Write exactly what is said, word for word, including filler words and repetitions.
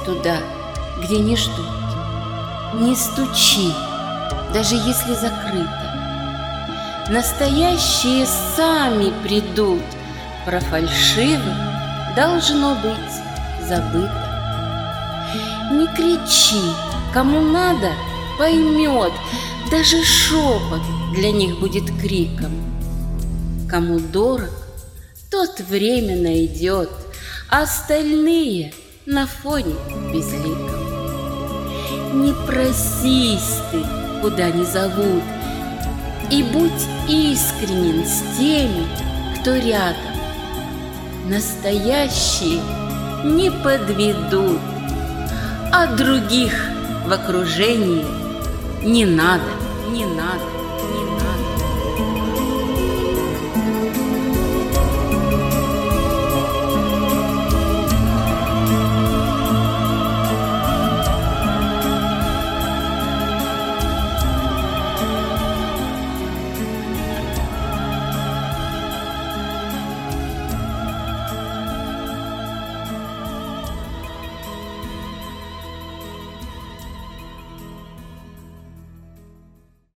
туда, где не ждут. Не стучи, даже если закрыто. Настоящие сами придут, про фальшивых должно быть забыто. Не кричи, кому надо, поймет, даже шепот для них будет криком. Кому дорог, тот время найдет, а остальные на фоне безликом. Не просись ты, куда не зовут, и будь искренен с теми, кто рядом. Настоящие не подведут, а других в окружении не надо, не надо.